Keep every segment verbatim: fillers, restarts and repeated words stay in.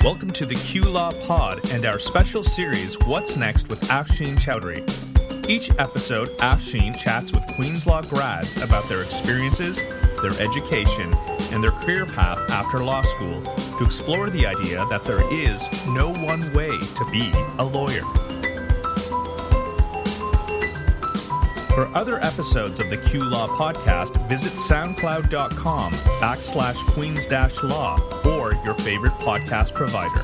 Welcome to the Q Law Pod and our special series, What's Next with Afshin Chowdhury. Each episode, Afshin chats with Queen's Law grads about their experiences, their education, and their career path after law school to explore the idea that there is no one way to be a lawyer. For other episodes of the Q Law podcast, visit soundcloud.com backslash queens dash law or your favorite podcast provider.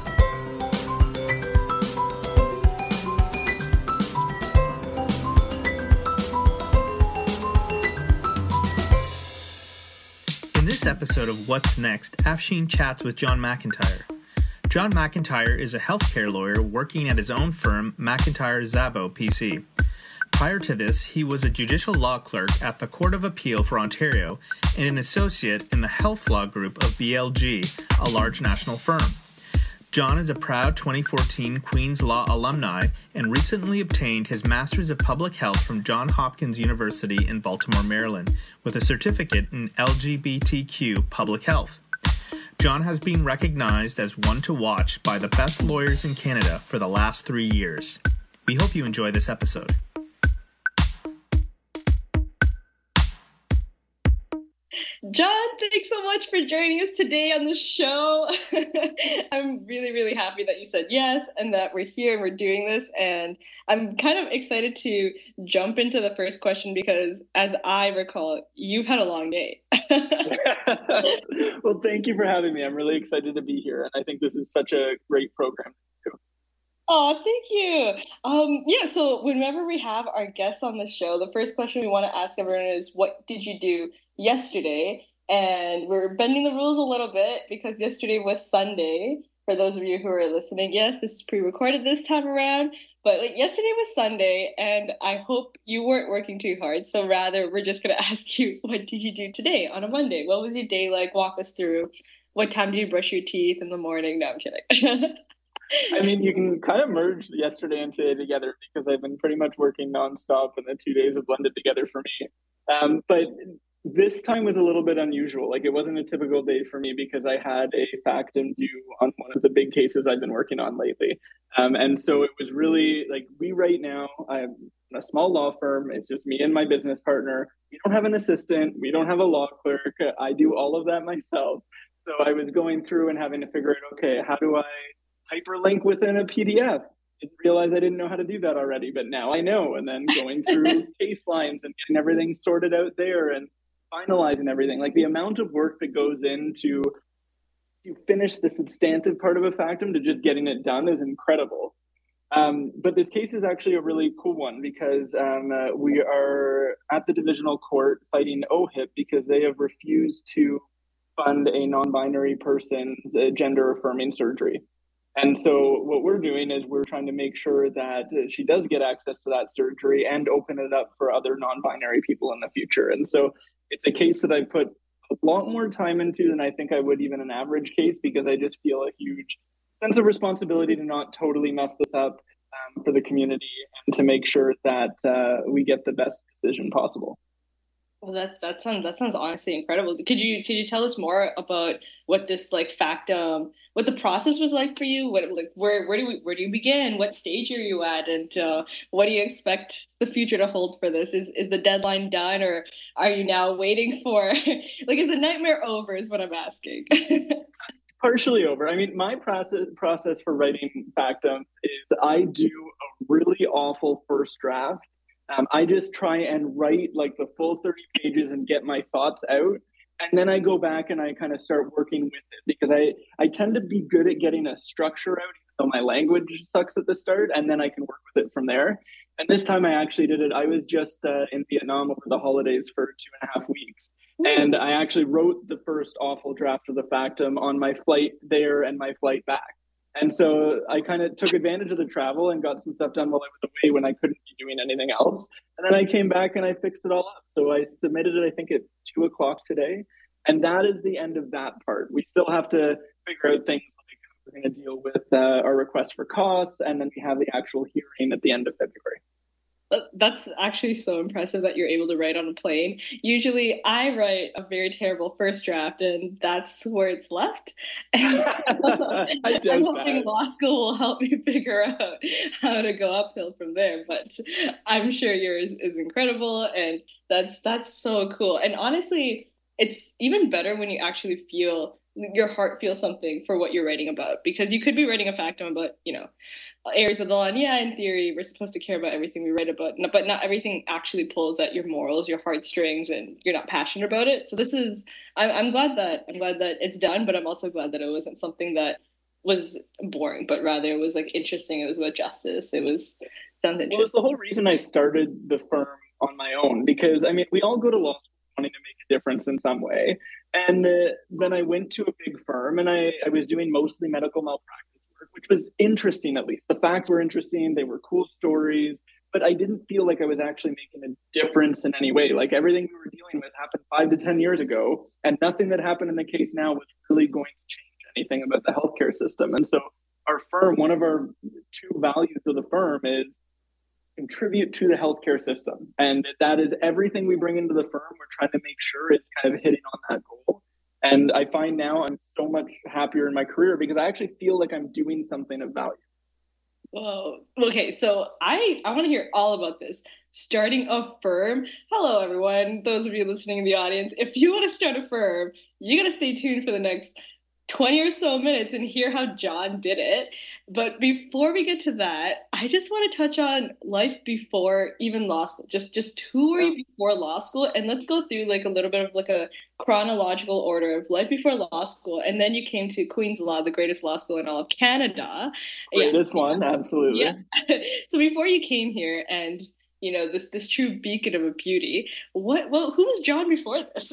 In this episode of What's Next, Afshin chats with John McIntyre. John McIntyre is a healthcare lawyer working at his own firm, McIntyre Szabo P C. Prior to this, he was a judicial law clerk at the Court of Appeal for Ontario and an associate in the health law group of B L G, a large national firm. John is a proud twenty fourteen Queen's Law alumni and recently obtained his Master's of Public Health from Johns Hopkins University in Baltimore, Maryland, with a certificate in L G B T Q public health. John has been recognized as one to watch by the best lawyers in Canada for the last three years. We hope you enjoy this episode. John, thanks so much for joining us today on the show. I'm really, really happy that you said yes and that we're here and we're doing this. And I'm kind of excited to jump into the first question because, as I recall, you've had a long day. Well, thank you for having me. I'm really excited to be here. And I think this is such a great program. Oh, thank you. Um, yeah, so whenever we have our guests on the show, the first question we want to ask everyone is, what did you do yesterday? And we're bending the rules a little bit because yesterday was Sunday. For those of you who are listening, yes, this is pre-recorded this time around, but like yesterday was Sunday, and I hope you weren't working too hard. So rather, we're just going to ask you, what did you do today on a Monday? What was your day like? Walk us through. What time did you brush your teeth in the morning? No, I'm kidding. I mean, you can kind of merge yesterday and today together because I've been pretty much working nonstop and the two days have blended together for me. Um, but this time was a little bit unusual. Like, it wasn't a typical day for me because I had a factum due on one of the big cases I've been working on lately. Um, and so it was really like, we right now, I'm a small law firm. It's just me and my business partner. We don't have an assistant. We don't have a law clerk. I do all of that myself. So I was going through and having to figure out, okay, how do I hyperlink within a P D F? Didn't realize I didn't know how to do that already, but now I know. And then going through case lines and getting everything sorted out there and finalizing everything. Like, the amount of work that goes into to finish the substantive part of a factum to just getting it done is incredible. Um, but this case is actually a really cool one because um, uh, we are at the divisional court fighting O H I P because they have refused to fund a non-binary person's uh, gender-affirming surgery. And so what we're doing is we're trying to make sure that she does get access to that surgery and open it up for other non-binary people in the future. And so it's a case that I put a lot more time into than I think I would even an average case because I just feel a huge sense of responsibility to not totally mess this up um, for the community and to make sure that uh, we get the best decision possible. Well, that that sounds that sounds honestly incredible. Could you could you tell us more about what this like factum, what the process was like for you? What like where where do we where do you begin? What stage are you at, and uh, what do you expect the future to hold for this? Is is the deadline done, or are you now waiting for like is the nightmare over? Is what I'm asking. It's partially over. I mean, my process process for writing factums is I do a really awful first draft. Um, I just try and write like the full thirty pages and get my thoughts out. And then I go back and I kind of start working with it because I, I tend to be good at getting a structure out, even though my language sucks at the start, and then I can work with it from there. And this time I actually did it. I was just uh, in Vietnam over the holidays for two and a half weeks. And I actually wrote the first awful draft of the factum on my flight there and my flight back. And so I kind of took advantage of the travel and got some stuff done while I was away when I couldn't be doing anything else. And then I came back and I fixed it all up. So I submitted it, I think, at two o'clock today. And that is the end of that part. We still have to figure out things like how we're going to deal with uh, our request for costs. And then we have the actual hearing at the end of February. That's actually so impressive that you're able to write on a plane. Usually I write a very terrible first draft and that's where it's left. And so I I'm doubt hoping that. law school will help me figure out how to go uphill from there. But I'm sure yours is incredible and that's that's so cool. And honestly, it's even better when you actually feel your heart feels something for what you're writing about because you could be writing a factum about, you know, areas of the law. And yeah, in theory, we're supposed to care about everything we write about, but not everything actually pulls at your morals, your heartstrings, and you're not passionate about it. So this is, I'm, I'm glad that I'm glad that it's done, but I'm also glad that it wasn't something that was boring, but rather it was like interesting. It was about justice. It was sounds interesting. Well, it's the whole reason I started the firm on my own because I mean, we all go to law school wanting to make a difference in some way. And uh, then I went to a big firm and I, I was doing mostly medical malpractice work, which was interesting at least. The facts were interesting. They were cool stories, but I didn't feel like I was actually making a difference in any way. Like everything we were dealing with happened five to ten years ago, and nothing that happened in the case now was really going to change anything about the healthcare system. And so our firm, one of our two values of the firm is contribute to the healthcare system. And that is everything we bring into the firm. We're trying to make sure it's kind of hitting on that goal. And I find now I'm so much happier in my career because I actually feel like I'm doing something of value. Whoa. Okay, so I I want to hear all about this. Starting a firm. Hello, everyone. Those of you listening in the audience, if you want to start a firm, you got to stay tuned for the next twenty or so minutes and hear how John did it. But before we get to that, I just want to touch on life before even law school. Just just who were you before law school? And let's go through like a little bit of like a chronological order of life before law school. And then you came to Queen's Law, the greatest law school in all of Canada. Greatest yeah. one, absolutely. Yeah. So before you came here and you know this this true beacon of a beauty, what well who was John before this?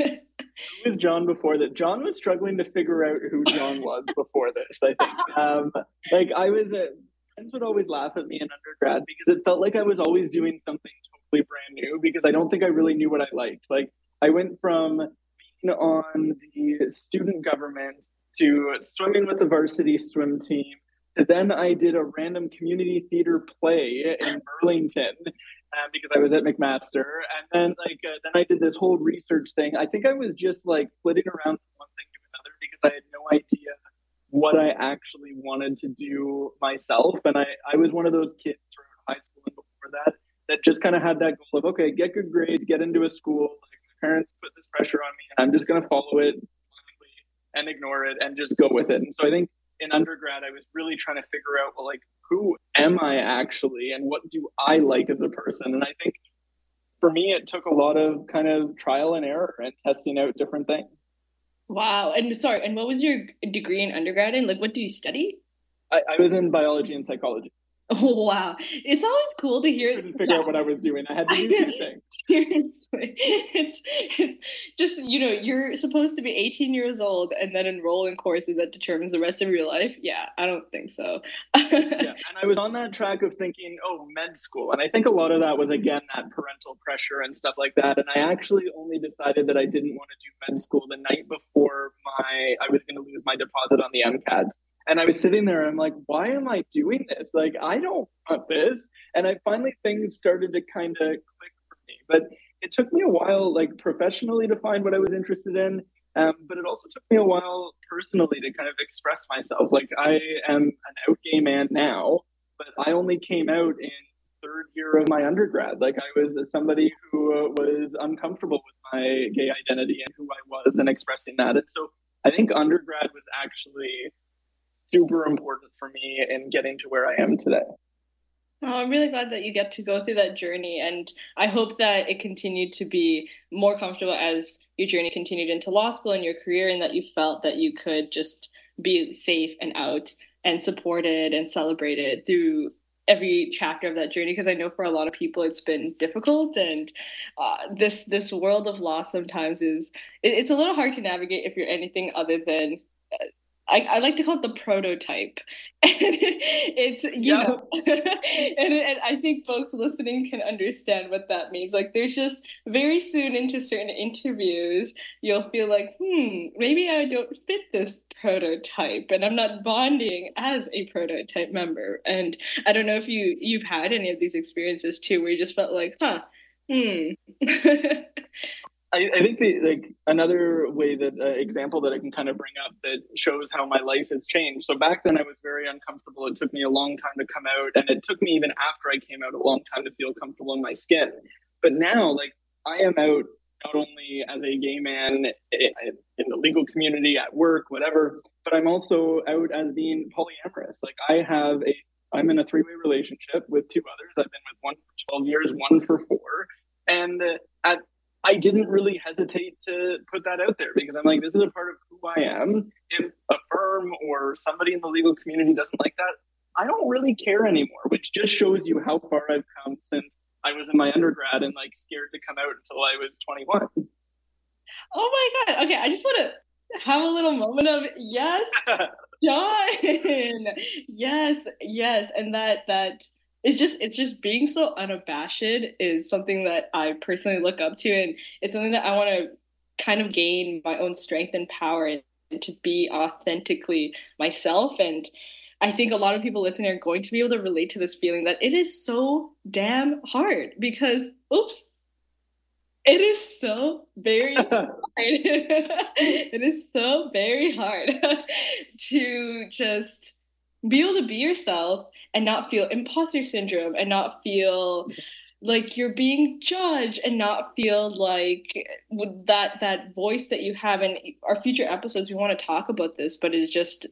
Who was John before that? John was struggling to figure out who John was before this, I think. Um, like I was, a, friends would always laugh at me in undergrad because it felt like I was always doing something totally brand new because I don't think I really knew what I liked. Like I went from being on the student government to swimming with the varsity swim team. To then I did a random community theater play in Burlington. Um, because I was at McMaster, and then like uh, then I did this whole research thing. I think I was just like flitting around from one thing to another because I had no idea what I actually wanted to do myself. And I, I was one of those kids throughout high school and before that that just kind of had that goal of okay, get good grades, get into a school. Like my parents put this pressure on me, and I'm just going to follow it blindly and ignore it and just go with it. And so I think in undergrad, I was really trying to figure out well, like. Who am I actually and what do I like as a person? And I think for me, it took a lot of kind of trial and error and testing out different things. Wow. And sorry, and what was your degree in undergrad in? Like, what did you study? I, I was in biology and psychology. Oh, wow. It's always cool to hear. I couldn't figure yeah. out what I was doing. I had to do two things. Seriously. It's, it's just, you know, you're supposed to be eighteen years old and then enroll in courses that determines the rest of your life. Yeah, I don't think so. Yeah, and I was on that track of thinking, oh, med school. And I think a lot of that was, again, that parental pressure and stuff like that. And I actually only decided that I didn't want to do med school the night before my I was going to lose my deposit on the MCATs. And I was sitting there, I'm like, why am I doing this? Like, I don't want this. And I finally, things started to kind of click for me. But it took me a while, like, professionally to find what I was interested in. Um, but it also took me a while personally to kind of express myself. Like, I am an out gay man now, but I only came out in third year of my undergrad. Like, I was somebody who uh, was uncomfortable with my gay identity and who I was and expressing that. And so I think undergrad was actually super important for me in getting to where I am today. Oh, I'm really glad that you get to go through that journey, and I hope that it continued to be more comfortable as your journey continued into law school and your career, and that you felt that you could just be safe and out and supported and celebrated through every chapter of that journey. Because I know for a lot of people it's been difficult, and uh, this this world of law sometimes is it, it's a little hard to navigate if you're anything other than I, I like to call it the prototype. It's, you Yeah. know, and, and I think folks listening can understand what that means. Like, there's just very soon into certain interviews, you'll feel like, hmm, maybe I don't fit this prototype, and I'm not bonding as a prototype member. And I don't know if you you've had any of these experiences too, where you just felt like, huh, hmm. I, I think the like another way that uh, example that I can kind of bring up that shows how my life has changed. So back then I was very uncomfortable. It took me a long time to come out, and it took me even after I came out a long time to feel comfortable in my skin. But now, like I am out not only as a gay man in the legal community, at work, whatever, but I'm also out as being polyamorous. Like I have a, I'm in a three-way relationship with two others. I've been with one for twelve years, one for four, and at I didn't really hesitate to put that out there because I'm like, this is a part of who I am. If a firm or somebody in the legal community doesn't like that, I don't really care anymore, which just shows you how far I've come since I was in my undergrad and like scared to come out until I was twenty-one. Oh my God. Okay, I just want to have a little moment of yes, John. Yes, yes. And that that it's just it's just being so unabashed is something that I personally look up to, and it's something that I want to kind of gain my own strength and power and to be authentically myself. And I think a lot of people listening are going to be able to relate to this feeling that it is so damn hard because oops, it is so very hard. It is so very hard to just be able to be yourself and not feel imposter syndrome and not feel like you're being judged and not feel like with that that voice that you have. In our future episodes we want to talk about this, but it's just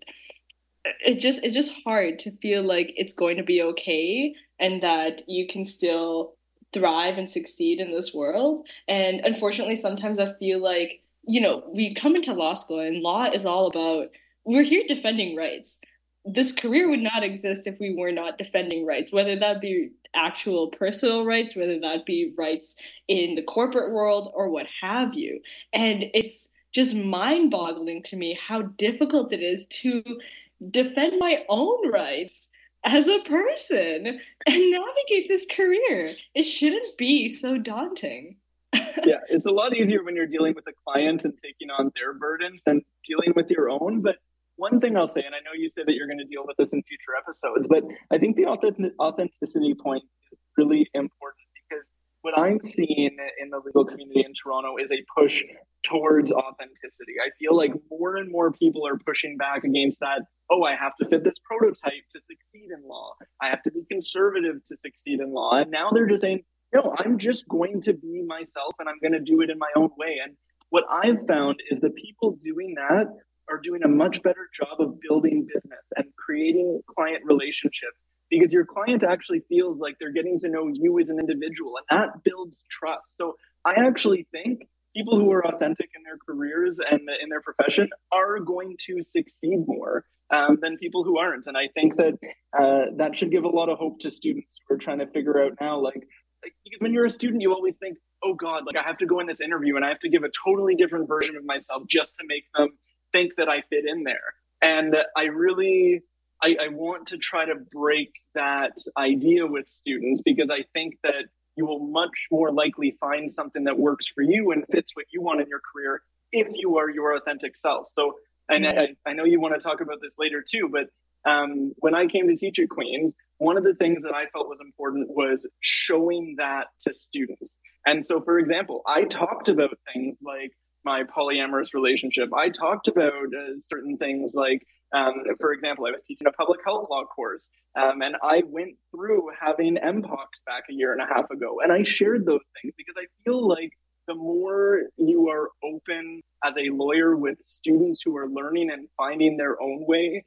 it just it's just hard to feel like it's going to be okay and that you can still thrive and succeed in this world. And unfortunately, sometimes I feel like, you know, we come into law school and law is all about, we're here defending rights. This career would not exist if we were not defending rights, whether that be actual personal rights, whether that be rights in the corporate world or what have you. And it's just mind boggling to me how difficult it is to defend my own rights as a person and navigate this career. It shouldn't be so daunting. Yeah, it's a lot easier when you're dealing with a client and taking on their burdens than dealing with your own. But one thing I'll say, and I know you said that you're going to deal with this in future episodes, but I think the authenticity point is really important because what I'm seeing in the legal community in Toronto is a push towards authenticity. I feel like more and more people are pushing back against that. Oh, I have to fit this prototype to succeed in law. I have to be conservative to succeed in law. And now they're just saying, no, I'm just going to be myself and I'm going to do it in my own way. And what I've found is the people doing that are doing a much better job of building business and creating client relationships because your client actually feels like they're getting to know you as an individual, and that builds trust. So I actually think people who are authentic in their careers and in their profession are going to succeed more um, than people who aren't. And I think that uh, that should give a lot of hope to students who are trying to figure out now, like, like when you're a student, you always think, oh God, like I have to go in this interview and I have to give a totally different version of myself just to make them think that I fit in there. And I really, I, I want to try to break that idea with students because I think that you will much more likely find something that works for you and fits what you want in your career if you are your authentic self. So, and I, I know you want to talk about this later too, but um, when I came to teach at Queen's, one of the things that I felt was important was showing that to students. And so, for example, I talked about things like my polyamorous relationship. I talked about uh, certain things like, um, for example, I was teaching a public health law course, um, and I went through having M POX back a year and a half ago, and I shared those things because I feel like the more you are open as a lawyer with students who are learning and finding their own way,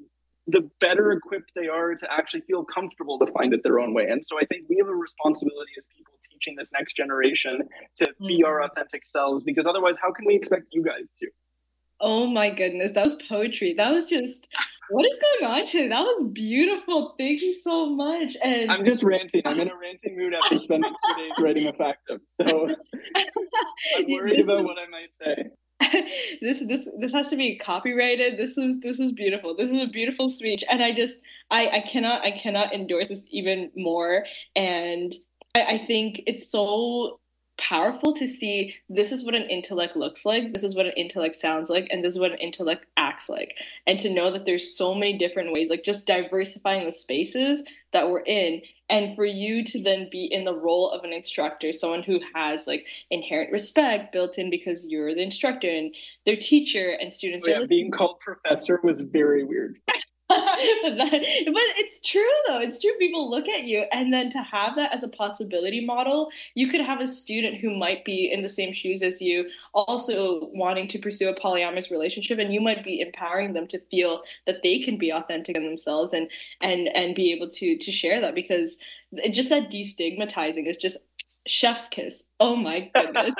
the better equipped they are to actually feel comfortable to find it their own way. And so I think we have a responsibility as people teaching this next generation to be our authentic selves, because otherwise, how can we expect you guys to? Oh my goodness, that was poetry. That was just, what is going on today? That was beautiful. Thank you so much. And I'm just ranting. I'm in a ranting mood after spending two days writing a factum. So I'm worried about what I might say. this this this has to be copyrighted. This is this is beautiful. This is a beautiful speech, and I just I I cannot I cannot endorse this even more. And I, I think it's so powerful to see this is what an intellect looks like, this is what an intellect sounds like, and this is what an intellect acts like. And to know that there's so many different ways, like just diversifying the spaces that we're in, and for you to then be in the role of an instructor, someone who has like inherent respect built in because you're the instructor and their teacher, and students oh, are yeah, listening. being called professor was very weird. but, that, but it's true though. It's true. People look at you, and then to have that as a possibility model, you could have a student who might be in the same shoes as you, also wanting to pursue a polyamorous relationship, and you might be empowering them to feel that they can be authentic in themselves and and and be able to to share that, because just that destigmatizing is just chef's kiss. Oh my goodness.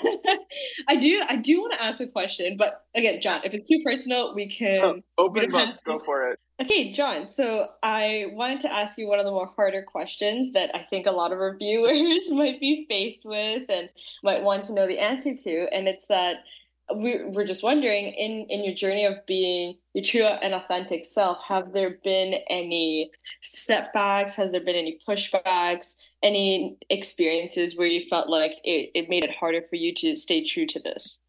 I do I do want to ask a question, but again, John, if it's too personal, we can oh, open book, go for it. Okay, John, so I wanted to ask you one of the more harder questions that I think a lot of our viewers might be faced with and might want to know the answer to. And it's that we're, we're just wondering, in, in your journey of being your true and authentic self, have there been any setbacks? Has there been any pushbacks? Any experiences where you felt like it, it made it harder for you to stay true to this?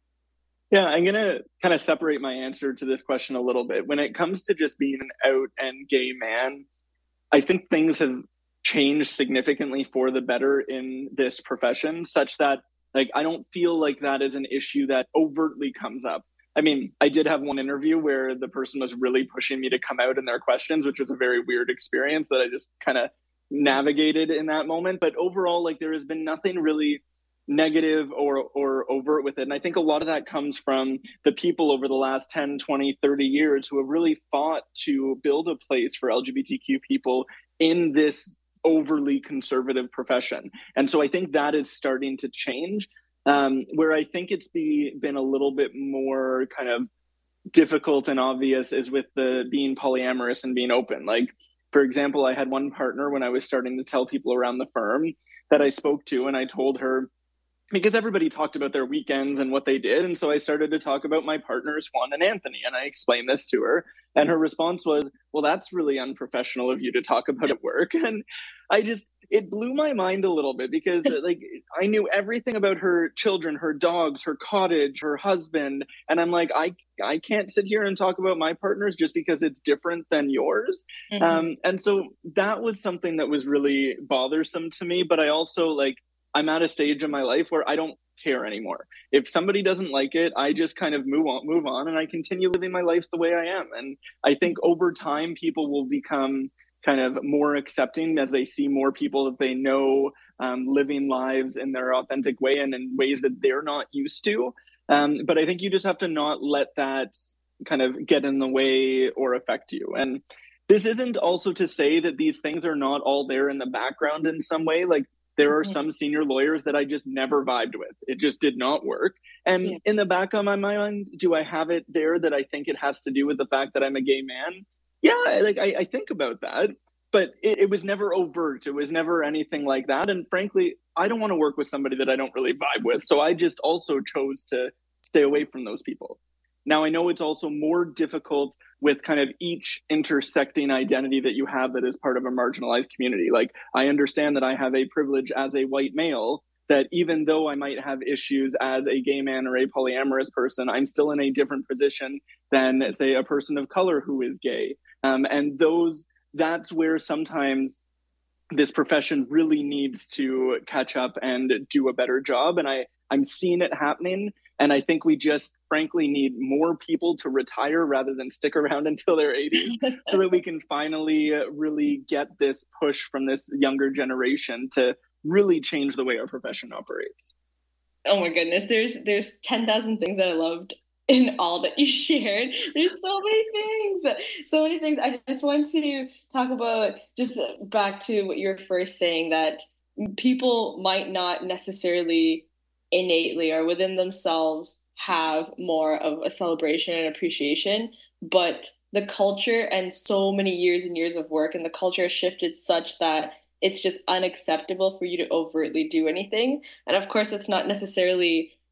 Yeah, I'm going to kind of separate my answer to this question a little bit. When it comes to just being an out and gay man, I think things have changed significantly for the better in this profession, such that like I don't feel like that is an issue that overtly comes up. I mean, I did have one interview where the person was really pushing me to come out in their questions, which was a very weird experience that I just kind of navigated in that moment. But overall, like there has been nothing really negative or or overt with it. And I think a lot of that comes from the people over the last ten, twenty, thirty years who have really fought to build a place for L G B T Q people in this overly conservative profession. And so I think that is starting to change. Um, where I think it's be, been a little bit more kind of difficult and obvious is with the being polyamorous and being open. Like, for example, I had one partner when I was starting to tell people around the firm that I spoke to, and I told her, because everybody talked about their weekends and what they did. And so I started to talk about my partners, Juan and Anthony, and I explained this to her. And her response was, well, that's really unprofessional of you to talk about at work. And I just, it blew my mind a little bit because like I knew everything about her children, her dogs, her cottage, her husband. And I'm like, I, I can't sit here and talk about my partners just because it's different than yours. Mm-hmm. Um, and so that was something that was really bothersome to me. But I also like, I'm at a stage in my life where I don't care anymore. If somebody doesn't like it, I just kind of move on, move on, and I continue living my life the way I am. And I think over time, people will become kind of more accepting as they see more people that they know um, living lives in their authentic way and in ways that they're not used to. Um, but I think you just have to not let that kind of get in the way or affect you. And this isn't also to say that these things are not all there in the background in some way. Like, there are some senior lawyers that I just never vibed with. It just did not work. And yeah. in the back of my mind, do I have it there that I think it has to do with the fact that I'm a gay man? Yeah, like I, I think about that, but it, it was never overt. It was never anything like that. And frankly, I don't want to work with somebody that I don't really vibe with. So I just also chose to stay away from those people. Now, I know it's also more difficult with kind of each intersecting identity that you have that is part of a marginalized community. Like, I understand that I have a privilege as a white male, that even though I might have issues as a gay man or a polyamorous person, I'm still in a different position than, say, a person of color who is gay. Um, and those, that's where sometimes this profession really needs to catch up and do a better job. And I, I'm seeing it happening. And I think we just, frankly, need more people to retire rather than stick around until their eighties so that we can finally really get this push from this younger generation to really change the way our profession operates. Oh my goodness, there's there's ten thousand things that I loved in all that you shared. There's so many things, so many things. I just want to talk about, just back to what you were first saying, that people might not necessarily innately or within themselves have more of a celebration and appreciation, but the culture and so many years and years of work and the culture has shifted such that it's just unacceptable for you to overtly do anything. And of course, it's not necessarily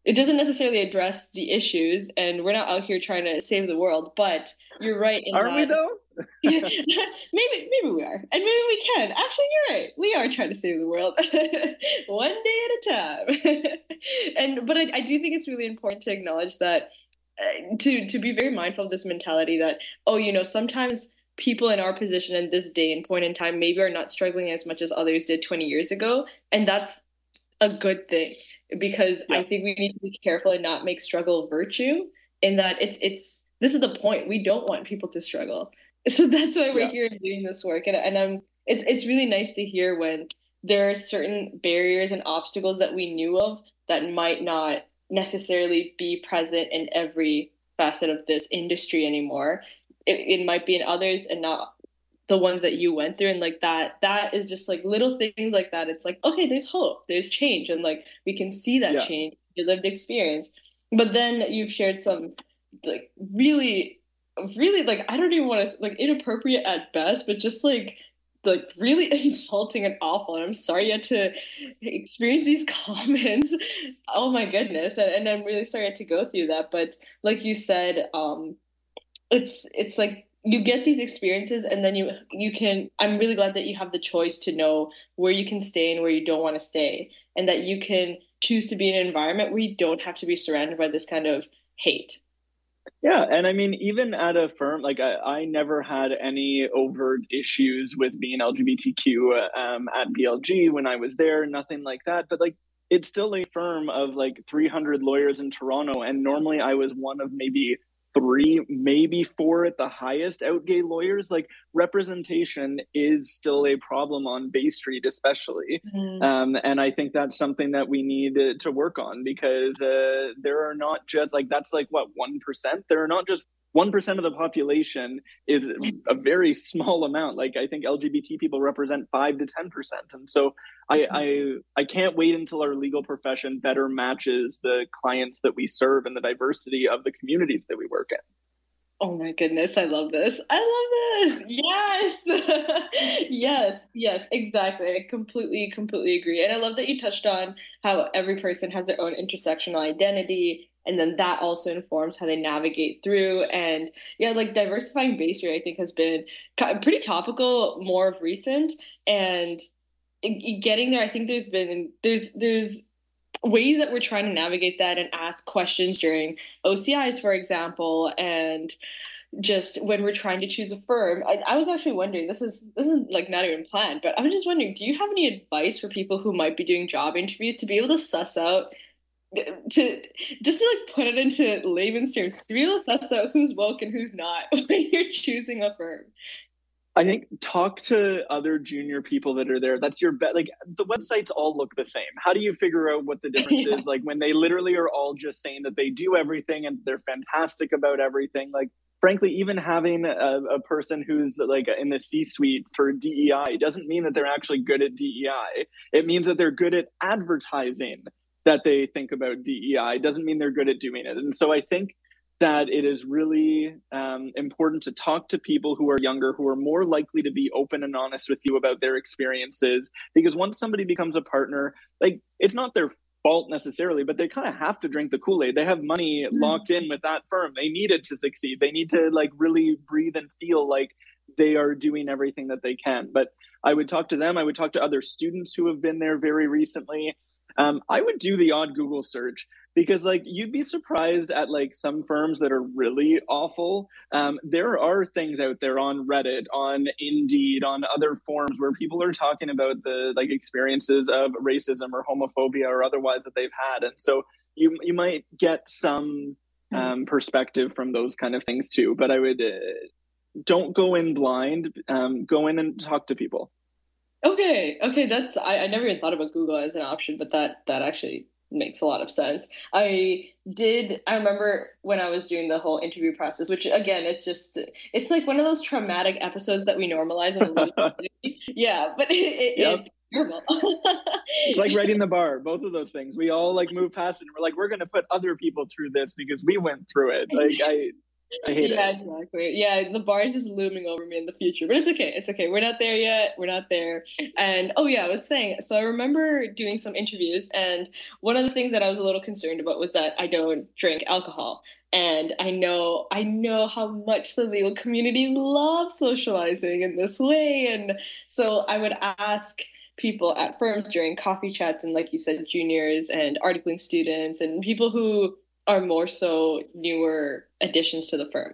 it doesn't necessarily address the issues, and we're not out here trying to save the world. But you're right in Aren't that. we though? maybe maybe we are, and maybe we can. Actually, you're right. We are trying to save the world one day at a time. and but I, I do think it's really important to acknowledge that uh, to to be very mindful of this mentality that, oh, you know, sometimes people in our position in this day and point in time maybe are not struggling as much as others did twenty years ago, and that's a good thing, because Yeah. I think we need to be careful and not make struggle virtue, in that it's it's this is the point. We don't want people to struggle. So that's why we're Yeah. here doing this work. And and I'm it's it's really nice to hear when there are certain barriers and obstacles that we knew of that might not necessarily be present in every facet of this industry anymore. It, it might be in others and not the ones that you went through. And like that that is just like little things like that. It's like, okay, there's hope, there's change, and like we can see that Yeah. change, your lived experience. But then you've shared some like really really like, I don't even want to, like, inappropriate at best, but just like like really insulting and awful. And I'm sorry you had to experience these comments. Oh my goodness. And, and I'm really sorry I had to go through that. But like you said, um it's it's like you get these experiences, and then you you can I'm really glad that you have the choice to know where you can stay and where you don't want to stay, and that you can choose to be in an environment where you don't have to be surrounded by this kind of hate. Yeah, and I mean, even at a firm, like I, I never had any overt issues with being L G B T Q um, at B L G when I was there, nothing like that. But like, it's still a firm of like three hundred lawyers in Toronto, and normally I was one of maybe three, maybe four at the highest out gay lawyers. Like, representation is still a problem on Bay Street, especially. Mm-hmm. Um, and I think that's something that we need to, to work on, because uh, there are not just like, that's like what, one percent? There are not just one percent of the population is a very small amount. Like, I think L G B T people represent five to ten percent. And so I, I, I can't wait until our legal profession better matches the clients that we serve and the diversity of the communities that we work in. Oh my goodness, I love this. I love this. Yes. yes, yes, exactly. I completely, completely agree. And I love that you touched on how every person has their own intersectional identity, and then that also informs how they navigate through. And yeah, like diversifying Bay Street, I think, has been pretty topical, more of recent. And getting there, I think there's been, there's, there's, ways that we're trying to navigate that and ask questions during O C Is, for example, and just when we're trying to choose a firm. I, I was actually wondering, this is this is like not even planned, but I was just wondering, do you have any advice for people who might be doing job interviews to be able to suss out, to just to like put it into layman's terms, to be able to suss out who's woke and who's not when you're choosing a firm? I think talk to other junior people that are there. That's your bet. Like, the websites all look the same. How do you figure out what the difference yeah. is? Like, when they literally are all just saying that they do everything and they're fantastic about everything. Like, frankly, even having a, a person who's like in the C-suite for D E I doesn't mean that they're actually good at D E I. It means that they're good at advertising that they think about D E I. It doesn't mean they're good at doing it. And so I think that it is really um, important to talk to people who are younger, who are more likely to be open and honest with you about their experiences. Because once somebody becomes a partner, like, it's not their fault necessarily, but they kind of have to drink the Kool-Aid. They have money mm-hmm. locked in with that firm. They need it to succeed. They need to like really breathe and feel like they are doing everything that they can. But I would talk to them. I would talk to other students who have been there very recently. Um, I would do the odd Google search, because like you'd be surprised at like some firms that are really awful. Um, there are things out there on Reddit, on Indeed, on other forums where people are talking about the like experiences of racism or homophobia or otherwise that they've had. And so you you might get some um, perspective from those kind of things too. But I would uh, don't go in blind. Um, go in and talk to people. Okay. Okay. That's, I, I never even thought about Google as an option, but that, that actually makes a lot of sense. I did, I remember when I was doing the whole interview process, which again, it's just, it's like one of those traumatic episodes that we normalize in the community. Yeah. But it, it, yep. it's terrible. It's like writing the bar, both of those things. We all like move past it and we're like, we're going to put other people through this because we went through it. Like I, I hate Yeah, it. exactly. Yeah, the bar is just looming over me in the future, but it's okay. It's okay. We're not there yet. We're not there. And oh yeah, I was saying, so I remember doing some interviews, and one of the things that I was a little concerned about was that I don't drink alcohol. And I know, I know how much the legal community loves socializing in this way. And so I would ask people at firms during coffee chats and, like you said, juniors and articling students and people who are more so newer additions to the firm.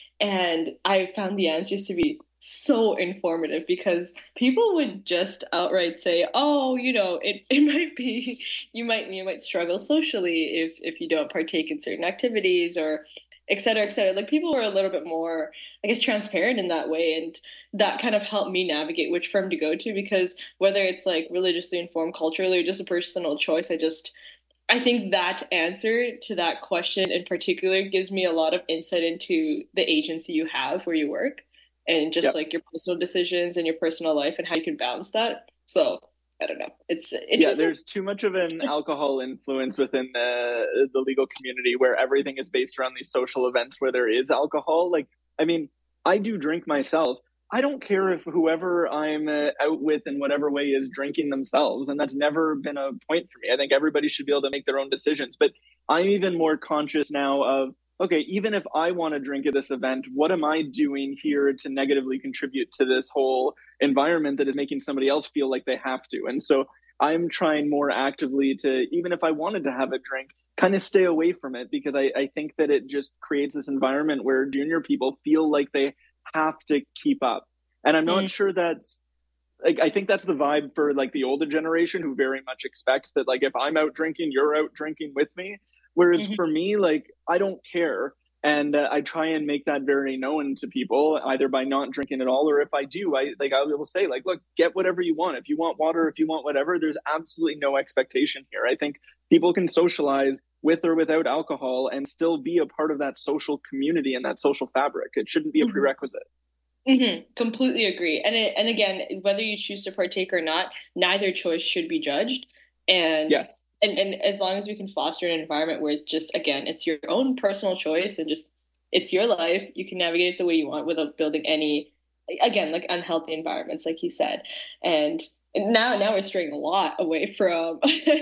And I found the answers to be so informative because people would just outright say, "Oh, you know, it, it might be you might you might struggle socially if if you don't partake in certain activities or et cetera, et cetera." Like people were a little bit more, I guess, transparent in that way, and that kind of helped me navigate which firm to go to because whether it's like religiously informed, culturally, or just a personal choice, I just I think that answer to that question in particular gives me a lot of insight into the agency you have where you work and just Yep. like your personal decisions and your personal life and how you can balance that. So I don't know. It's Yeah, interesting. there's too much of an alcohol influence within the the legal community where everything is based around these social events where there is alcohol. Like, I mean, I do drink myself. I don't care if whoever I'm uh, out with in whatever way is drinking themselves, and that's never been a point for me. I think everybody should be able to make their own decisions, but I'm even more conscious now of, okay, even if I want to drink at this event, what am I doing here to negatively contribute to this whole environment that is making somebody else feel like they have to? And so I'm trying more actively to, even if I wanted to have a drink, kind of stay away from it because I, I think that it just creates this environment where junior people feel like they have to keep up. And I'm not Mm. sure that's like, I think that's the vibe for like the older generation who very much expects that, like, if I'm out drinking, you're out drinking with me. Whereas Mhm. for me, like, I don't care. And uh, I try and make that very known to people, either by not drinking at all, or if I do, I like I will say, like, look, get whatever you want. If you want water, if you want whatever, there's absolutely no expectation here. I think people can socialize with or without alcohol and still be a part of that social community and that social fabric. It shouldn't be a Mhm. prerequisite. Mm-hmm. Completely agree. And it, and again, whether you choose to partake or not, neither choice should be judged. And Yes. and and as long as we can foster an environment where it's just again, it's your own personal choice and just it's your life, you can navigate it the way you want without building any again, like unhealthy environments, like you said. And now now we're straying a lot away from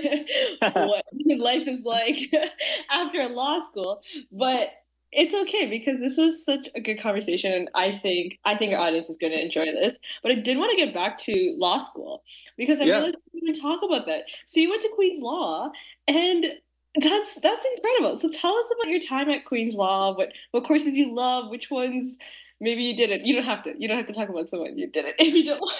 what life is like after law school. But it's okay because this was such a good conversation and I think I think our audience is going to enjoy this. But I did want to get back to law school because I Yeah. really didn't even talk about that. So you went to Queen's Law and that's that's incredible. So tell us about your time at Queen's Law, what what courses you love, which ones maybe you didn't. You don't have to you don't have to talk about someone you didn't if you don't want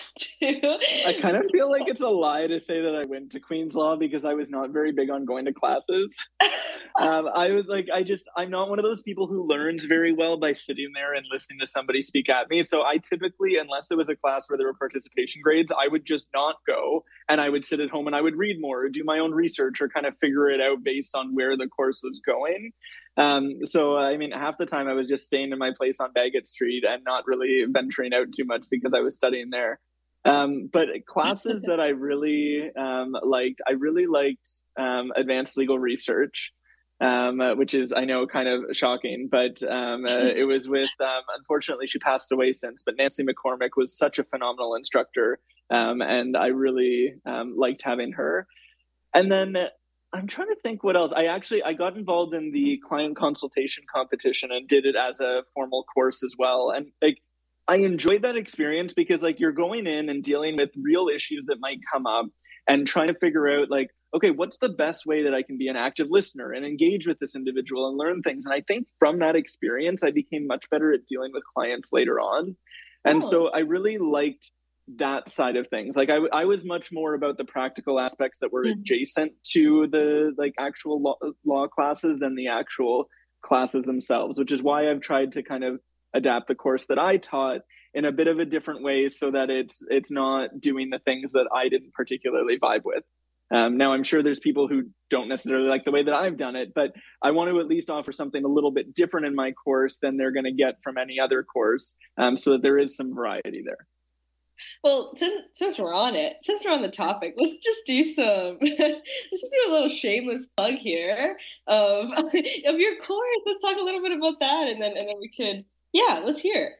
I kind of to. feel like it's a lie to say that I went to Queen's Law because I was not very big on going to classes. Um, I was like, I just, I'm not one of those people who learns very well by sitting there and listening to somebody speak at me. So I typically, unless it was a class where there were participation grades, I would just not go and I would sit at home and I would read more or do my own research or kind of figure it out based on where the course was going. Um, so, I mean, half the time I was just staying in my place on Bagot Street and not really venturing out too much because I was studying there. Um, but classes that I really um, liked, I really liked um, advanced legal research, um, uh, which is, I know, kind of shocking, but um, uh, it was with, um, unfortunately, she passed away since, but Nancy McCormick was such a phenomenal instructor, um, and I really um, liked having her. And then I'm trying to think what else. I actually, I got involved in the client consultation competition and did it as a formal course as well. And like, I enjoyed that experience because like you're going in and dealing with real issues that might come up and trying to figure out like, okay, what's the best way that I can be an active listener and engage with this individual and learn things. And I think from that experience, I became much better at dealing with clients later on. And Oh. so I really liked that side of things. Like I, I was much more about the practical aspects that were Mhm. adjacent to the like actual law, law classes than the actual classes themselves, which is why I've tried to kind of adapt the course that I taught in a bit of a different way so that it's it's not doing the things that I didn't particularly vibe with. Um, now, I'm sure there's people who don't necessarily like the way that I've done it, but I want to at least offer something a little bit different in my course than they're going to get from any other course, um, so that there is some variety there. Well, since since we're on it, since we're on the topic, let's just do some. Let's just do a little shameless plug here of of your course. Let's talk a little bit about that, and then and then we could, yeah, let's hear.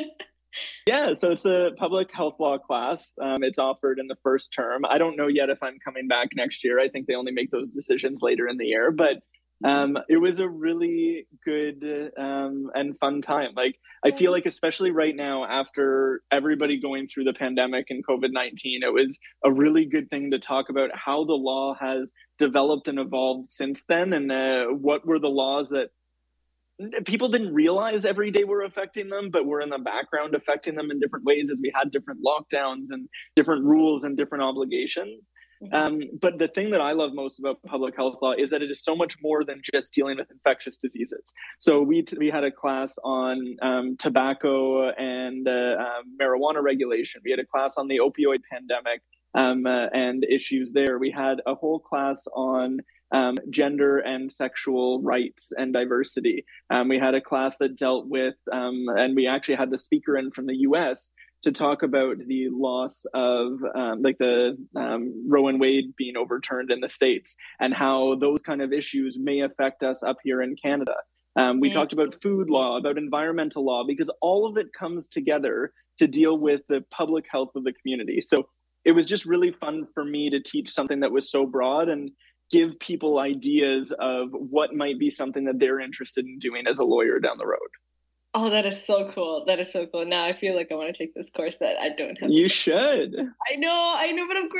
Yeah, so it's the public health law class. Um, it's offered in the first term. I don't know yet if I'm coming back next year. I think they only make those decisions later in the year, but um, it was a really good um, and fun time. Like, I feel like, especially right now, after everybody going through the pandemic and COVID nineteen, it was a really good thing to talk about how the law has developed and evolved since then, and uh, what were the laws that people didn't realize every day were affecting them, but were in the background affecting them in different ways as we had different lockdowns and different rules and different obligations. Um, but the thing that I love most about public health law is that it is so much more than just dealing with infectious diseases. So we t- we had a class on um, tobacco and uh, um, marijuana regulation. We had a class on the opioid pandemic um, uh, and issues there. We had a whole class on Um, gender and sexual rights and diversity. Um, we had a class that dealt with, um, and we actually had the speaker in from the U S to talk about the loss of, um, like the um, Roe and Wade being overturned in the States and how those kind of issues may affect us up here in Canada. Um, we talked about food law, about environmental law, because all of it comes together to deal with the public health of the community. So it was just really fun for me to teach something that was so broad and give people ideas of what might be something that they're interested in doing as a lawyer down the road. Oh, that is so cool. That is so cool. Now I feel like I want to take this course that I don't have. You should. I know, I know, but I'm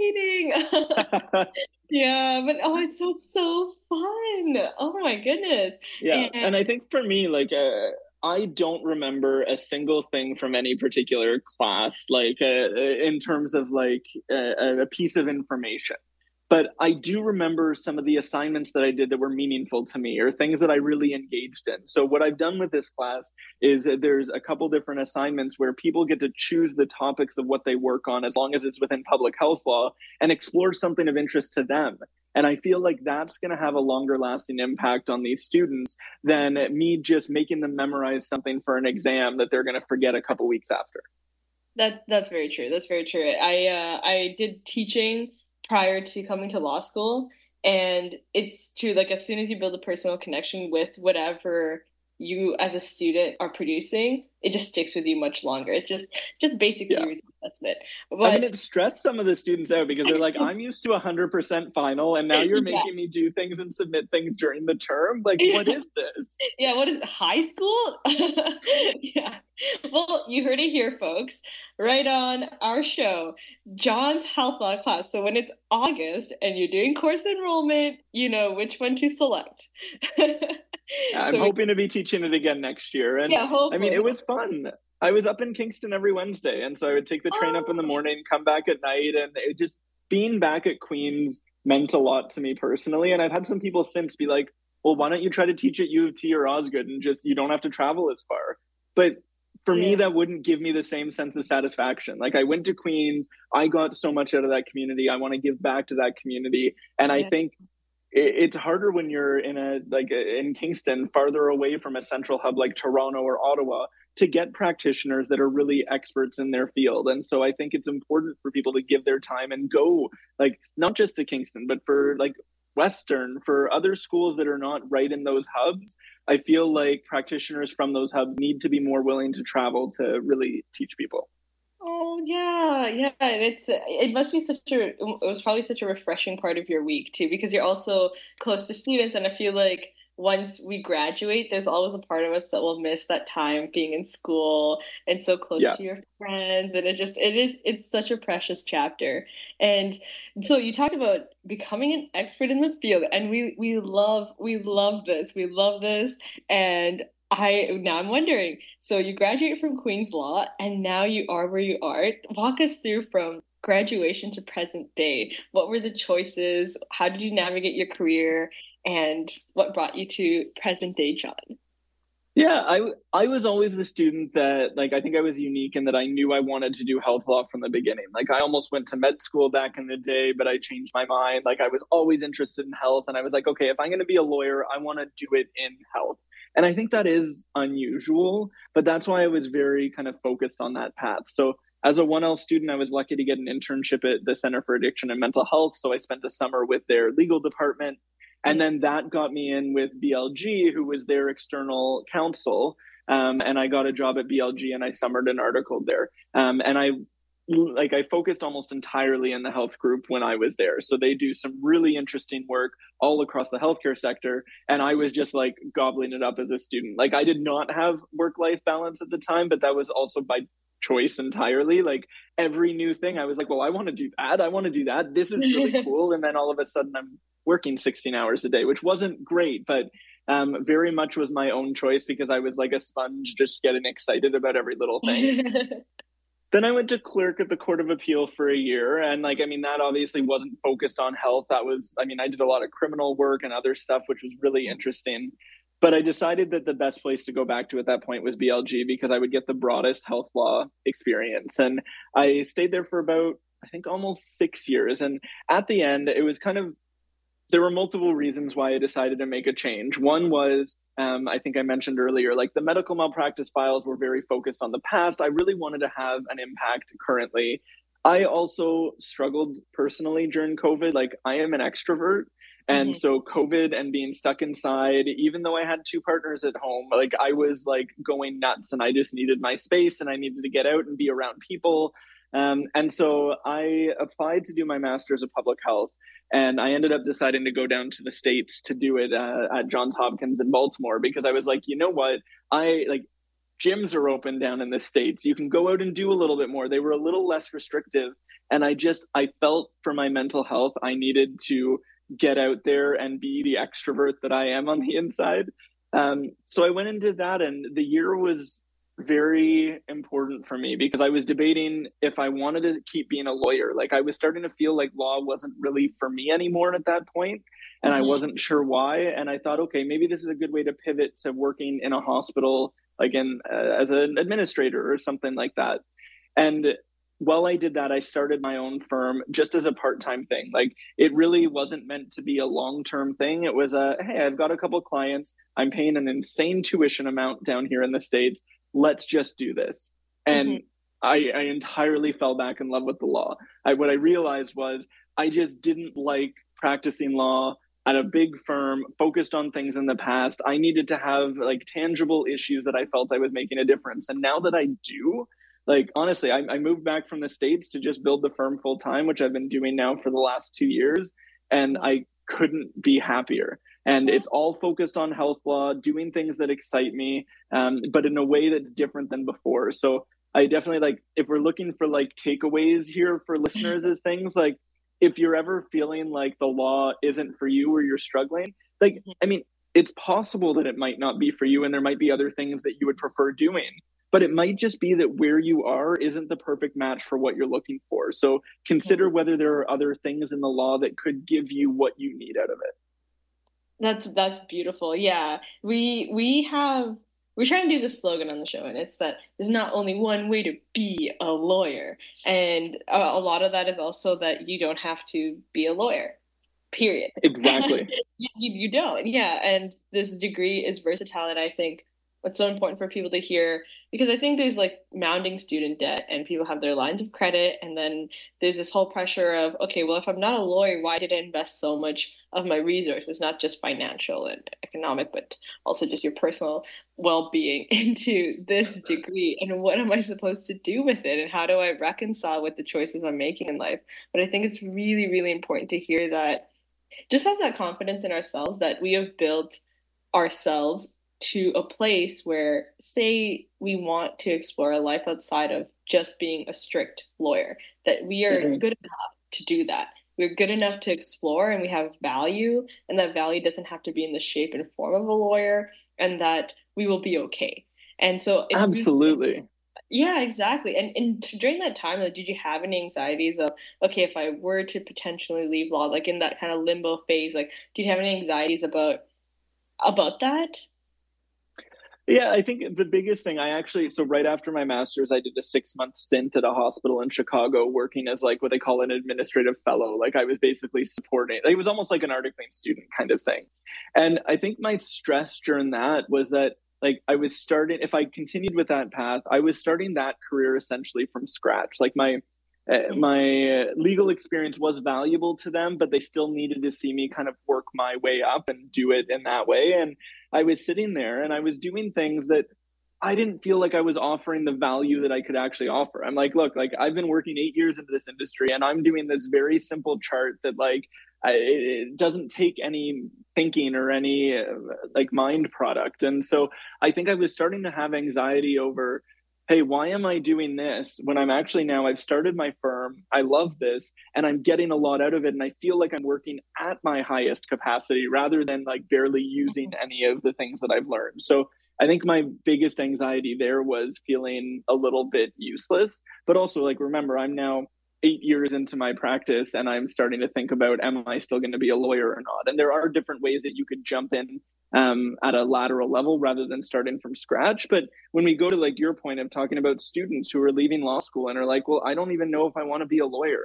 graduating. Yeah, but oh, it sounds so fun. Oh my goodness. Yeah, And, and I think for me, like, uh, I don't remember a single thing from any particular class, like uh, in terms of like uh, a piece of information. But I do remember some of the assignments that I did that were meaningful to me or things that I really engaged in. So what I've done with this class is that there's a couple different assignments where people get to choose the topics of what they work on as long as it's within public health law and explore something of interest to them. And I feel like that's going to have a longer lasting impact on these students than me just making them memorize something for an exam that they're going to forget a couple weeks after. That, that's very true. That's very true. I, uh, I did teaching prior to coming to law school. And it's true, like as soon as you build a personal connection with whatever you as a student are producing, it just sticks with you much longer. It's just just basically yeah. risk assessment. But, I mean, it stressed some of the students out because they're like, I'm used to a hundred percent final, and now you're making yeah. me do things and submit things during the term. Like, what is this? Yeah, what is it, high school? Yeah. Well, you heard it here, folks. Right on our show, John's health law class. So when it's August and you're doing course enrollment, you know which one to select. I'm so hoping we, to be teaching it again next year. And yeah, hopefully. I mean, it was fun. I was up in Kingston every Wednesday. And so I would take the train oh. up in the morning, come back at night. And it just being back at Queen's meant a lot to me personally. And I've had some people since be like, well, why don't you try to teach at U of T or Osgoode and just, you don't have to travel as far. But for yeah. me, that wouldn't give me the same sense of satisfaction. Like I went to Queen's, I got so much out of that community. I want to give back to that community. And yeah. I think it's harder when you're in a like in Kingston, farther away from a central hub like Toronto or Ottawa, to get practitioners that are really experts in their field. And so I think it's important for people to give their time and go, like, not just to Kingston, but for like Western, for other schools that are not right in those hubs. I feel like practitioners from those hubs need to be more willing to travel to really teach people. Oh yeah, yeah. It's it must be such a it was probably such a refreshing part of your week too, because you're also close to students, and I feel like once we graduate, there's always a part of us that will miss that time being in school and so close yeah. to your friends, and it just it is it's such a precious chapter. And so you talked about becoming an expert in the field, and we we love we love this we love this and. I now I'm wondering, so you graduate from Queen's Law and now you are where you are. Walk us through from graduation to present day. What were the choices? How did you navigate your career? And what brought you to present day, John? Yeah, I, I was always the student that, like, I think I was unique in that I knew I wanted to do health law from the beginning. Like, I almost went to med school back in the day, but I changed my mind. Like, I was always interested in health. And I was like, okay, if I'm going to be a lawyer, I want to do it in health. And I think that is unusual, but that's why I was very kind of focused on that path. So as a one L student, I was lucky to get an internship at the Center for Addiction and Mental Health. So I spent a summer with their legal department. And then that got me in with B L G, who was their external counsel. Um, and I got a job at B L G and I summered an article there. Um, and I like I focused almost entirely in the health group when I was there. So they do some really interesting work all across the healthcare sector. And I was just like gobbling it up as a student. Like I did not have work-life balance at the time, but that was also by choice entirely. Like every new thing, I was like, well, I want to do that. I want to do that. This is really cool. And then all of a sudden I'm working sixteen hours a day, which wasn't great, but um, very much was my own choice because I was like a sponge just getting excited about every little thing. Then I went to clerk at the Court of Appeal for a year. And like, I mean, that obviously wasn't focused on health. That was, I mean, I did a lot of criminal work and other stuff, which was really interesting. But I decided that the best place to go back to at that point was B L G because I would get the broadest health law experience. And I stayed there for about, I think, almost six years. And at the end, it was kind of, there were multiple reasons why I decided to make a change. One was, um, I think I mentioned earlier, like the medical malpractice files were very focused on the past. I really wanted to have an impact currently. I also struggled personally during COVID. Like I am an extrovert. And mm-hmm. so COVID and being stuck inside, even though I had two partners at home, like I was like going nuts and I just needed my space and I needed to get out and be around people. Um, and so I applied to do my master's of public health. And I ended up deciding to go down to the States to do it uh, at Johns Hopkins in Baltimore because I was like, you know what? I like gyms are open down in the States. You can go out and do a little bit more. They were a little less restrictive. And I just, I felt for my mental health, I needed to get out there and be the extrovert that I am on the inside. Um, so I went into that and the year was very important for me because I was debating if I wanted to keep being a lawyer. Like I was starting to feel like law wasn't really for me anymore at that point, and mm-hmm. I wasn't sure why. And I thought, okay, maybe this is a good way to pivot to working in a hospital, like in uh, as an administrator or something like that. And while I did that, I started my own firm just as a part-time thing. Like it really wasn't meant to be a long-term thing. It was a, hey, I've got a couple clients. I'm paying an insane tuition amount down here in the States. Let's just do this. And mm-hmm. I, I entirely fell back in love with the law. I, what I realized was I just didn't like practicing law at a big firm focused on things in the past. I needed to have like tangible issues that I felt I was making a difference. And now that I do, like, honestly, I, I moved back from the States to just build the firm full time, which I've been doing now for the last two years. And I couldn't be happier. And it's all focused on health law, doing things that excite me, um, but in a way that's different than before. So I definitely like, if we're looking for like takeaways here for listeners is things like, if you're ever feeling like the law isn't for you or you're struggling, like, I mean, it's possible that it might not be for you and there might be other things that you would prefer doing, but it might just be that where you are isn't the perfect match for what you're looking for. So consider whether there are other things in the law that could give you what you need out of it. That's that's beautiful. Yeah, we we have we're trying to do this slogan on the show, and it's that there's not only one way to be a lawyer, and a, a lot of that is also that you don't have to be a lawyer. Period. Exactly. you, you you don't. Yeah, and this degree is versatile, and I think what's so important for people to hear, because I think there's like mounting student debt and people have their lines of credit. And then there's this whole pressure of, okay, well, if I'm not a lawyer, why did I invest so much of my resources, not just financial and economic, but also just your personal well-being into this degree? And what am I supposed to do with it? And how do I reconcile with the choices I'm making in life? But I think it's really, really important to hear that, just have that confidence in ourselves that we have built ourselves to a place where, say, we want to explore a life outside of just being a strict lawyer, that we are mm-hmm. good enough to do that. We're good enough to explore and we have value, and that value doesn't have to be in the shape and form of a lawyer, and that we will be okay. And so it's absolutely. Really, yeah, exactly. And, and during that time, like, did you have any anxieties of, okay, if I were to potentially leave law, like in that kind of limbo phase, like, do you have any anxieties about about that? Yeah, I think the biggest thing I actually, so right after my master's, I did a six month stint at a hospital in Chicago working as like what they call an administrative fellow. Like I was basically supporting, like, it was almost like an articling student kind of thing. And I think my stress during that was that like I was starting, if I continued with that path, I was starting that career essentially from scratch. Like my, uh, my legal experience was valuable to them, but they still needed to see me kind of work my way up and do it in that way. And I was sitting there and I was doing things that I didn't feel like I was offering the value that I could actually offer. I'm like, look, like I've been working eight years into this industry and I'm doing this very simple chart that like, I, it doesn't take any thinking or any uh, like mind product. And so I think I was starting to have anxiety over, hey, why am I doing this when I'm actually now I've started my firm, I love this and I'm getting a lot out of it. And I feel like I'm working at my highest capacity rather than like barely using any of the things that I've learned. So I think my biggest anxiety there was feeling a little bit useless, but also like, remember, I'm now eight years into my practice and I'm starting to think about, am I still going to be a lawyer or not? And there are different ways that you could jump in um, at a lateral level rather than starting from scratch. But when we go to like your point of talking about students who are leaving law school and are like, well, I don't even know if I want to be a lawyer.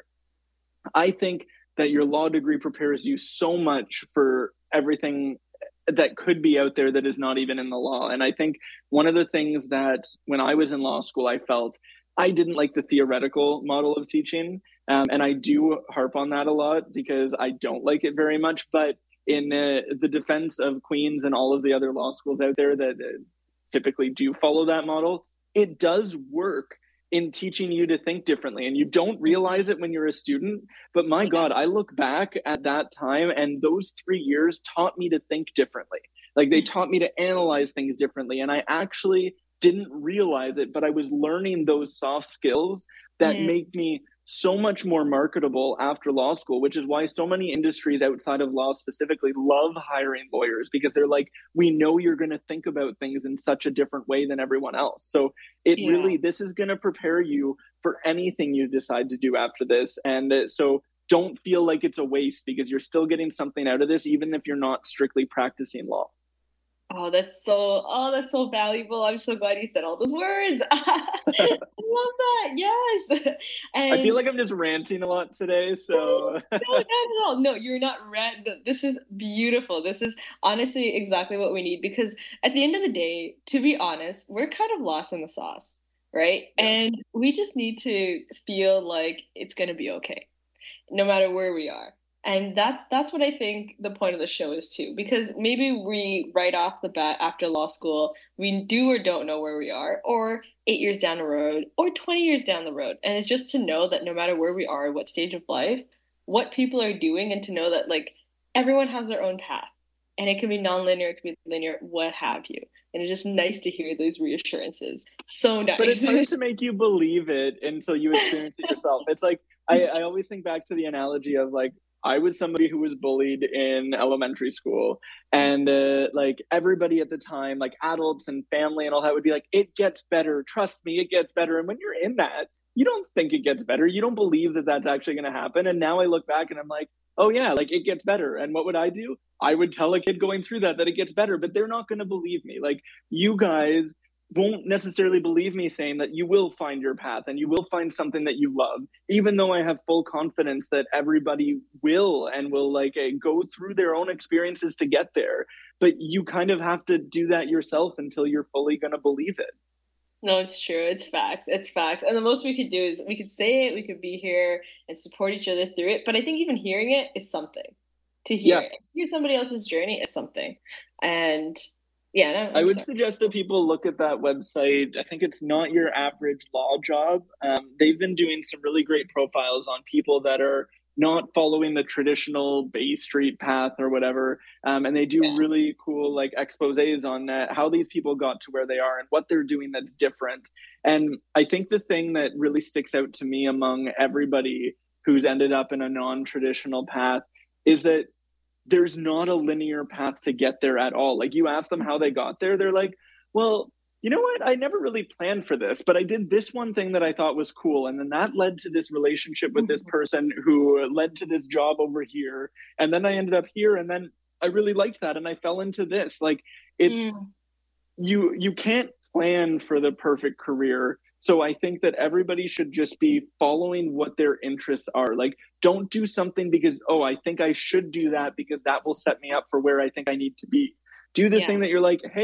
I think that your law degree prepares you so much for everything that could be out there that is not even in the law. And I think one of the things that when I was in law school, I felt I didn't like the theoretical model of teaching. Um, and I do harp on that a lot because I don't like it very much. But in uh, the defense of Queen's and all of the other law schools out there that uh, typically do follow that model, it does work in teaching you to think differently. And you don't realize it when you're a student. But my God, I look back at that time and those three years taught me to think differently. Like they taught me to analyze things differently. And I actually didn't realize it, but I was learning those soft skills that mm. make me so much more marketable after law school, which is why so many industries outside of law specifically love hiring lawyers because they're like, we know you're going to think about things in such a different way than everyone else. So it yeah. really, this is going to prepare you for anything you decide to do after this. And uh, so don't feel like it's a waste because you're still getting something out of this, even if you're not strictly practicing law. Oh, that's so, oh, that's so valuable. I'm so glad you said all those words. I love that. Yes. And I feel like I'm just ranting a lot today. So no, no, not at all. No, you're not rant. This is beautiful. This is honestly exactly what we need because at the end of the day, to be honest, we're kind of lost in the sauce, right? Yeah. And we just need to feel like it's going to be okay, no matter where we are. And that's that's what I think the point of the show is too, because maybe we right off the bat after law school, we do or don't know where we are, or eight years down the road, or twenty years down the road. And it's just to know that no matter where we are, what stage of life, what people are doing, and to know that like everyone has their own path. And it can be nonlinear, it can be linear, what have you. And it's just nice to hear those reassurances. So nice. But it's hard to make you believe it until you experience it yourself. It's like, I, I always think back to the analogy of like, I was somebody who was bullied in elementary school and uh, like everybody at the time, like adults and family and all that would be like, it gets better. Trust me, it gets better. And when you're in that, you don't think it gets better. You don't believe that that's actually going to happen. And now I look back and I'm like, oh yeah, like it gets better. And what would I do? I would tell a kid going through that, that it gets better, but they're not going to believe me. Like you guys won't necessarily believe me saying that you will find your path and you will find something that you love, even though I have full confidence that everybody will and will like uh, go through their own experiences to get there. But you kind of have to do that yourself until you're fully going to believe it. No, it's true. It's facts. It's facts. And the most we could do is we could say it, we could be here and support each other through it. But I think even hearing it is something. To hear yeah. it. Hear somebody else's journey is something. And yeah, no, I would sorry. suggest that people look at that website. I think it's Not Your Average Law Job. Um, they've been doing some really great profiles on people that are not following the traditional Bay Street path or whatever. Um, and they do yeah. really cool like exposés on uh, how these people got to where they are and what they're doing that's different. And I think the thing that really sticks out to me among everybody who's ended up in a non-traditional path is that there's not a linear path to get there at all. Like you ask them how they got there, they're like, well, you know what? I never really planned for this, but I did this one thing that I thought was cool. And then that led to this relationship with this person who led to this job over here. And then I ended up here and then I really liked that. And I fell into this. Like it's, mm. you, you can't plan for the perfect career. So I think that everybody should just be following what their interests are. Like, don't do something because, oh, I think I should do that because that will set me up for where I think I need to be. Do the yeah. thing that you're like, hey,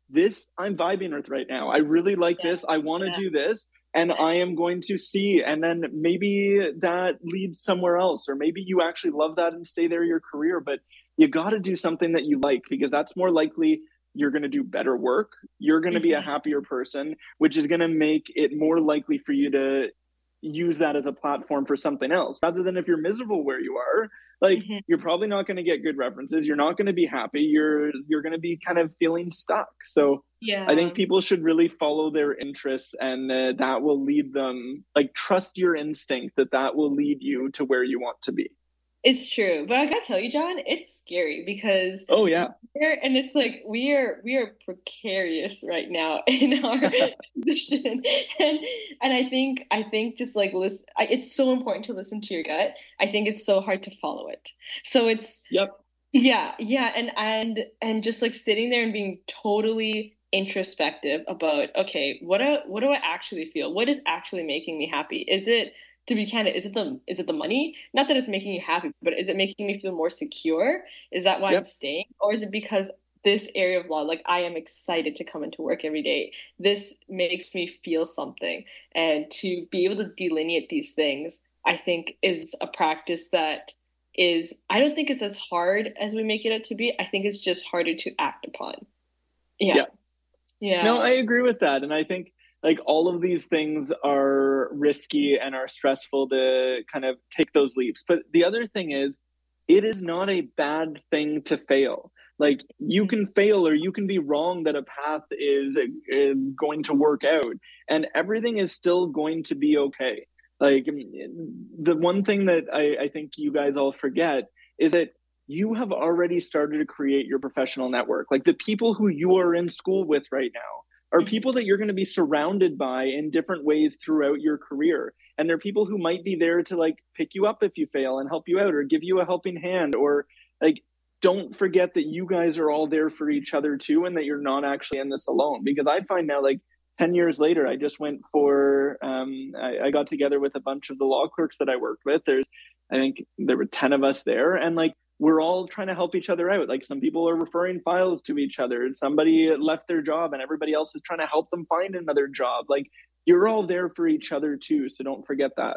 this I'm vibing with right now. I really like yeah. this. I want to yeah. do this. And I am going to see, and then maybe that leads somewhere else, or maybe you actually love that and stay there your career, but you got to do something that you like, because that's more likely you're going to do better work. You're going to mm-hmm. be a happier person, which is going to make it more likely for you to use that as a platform for something else, rather than if you're miserable where you are, like mm-hmm. you're probably not going to get good references. You're not going to be happy. You're, you're going to be kind of feeling stuck. So yeah. I think people should really follow their interests, and uh, that will lead them, like, trust your instinct that that will lead you to where you want to be. It's true. But I gotta tell you, John, it's scary because oh yeah. And it's like we are we are precarious right now in our position. And and I think I think just like listen, it's so important to listen to your gut. I think it's so hard to follow it. So it's yep. Yeah, yeah. And and and just like sitting there and being totally introspective about, okay, what do, what do I actually feel? What is actually making me happy? Is it, to be candid, is it the is it the money? Not that it's making you happy, but is it making me feel more secure? Is that why yep. I'm staying? Or is it because this area of law, like I am excited to come into work every day. This makes me feel something. And to be able to delineate these things, I think is a practice that is, I don't think it's as hard as we make it out to be. I think it's just harder to act upon. Yeah. Yeah. Yeah. No, I agree with that. And I think like all of these things are risky and are stressful to kind of take those leaps. But the other thing is, it is not a bad thing to fail. Like you can fail, or you can be wrong that a path is uh, going to work out, and everything is still going to be okay. Like the one thing that I, I think you guys all forget is that you have already started to create your professional network. Like the people who you are in school with right now are people that you're going to be surrounded by in different ways throughout your career. And they're people who might be there to like pick you up if you fail and help you out, or give you a helping hand, or like, don't forget that you guys are all there for each other too, and that you're not actually in this alone. Because I find now, like ten years later, I just went for, um, I, I got together with a bunch of the law clerks that I worked with. There's, I think there were ten of us there, and like, we're all trying to help each other out. Like some people are referring files to each other, and somebody left their job and everybody else is trying to help them find another job. Like you're all there for each other too. So don't forget that.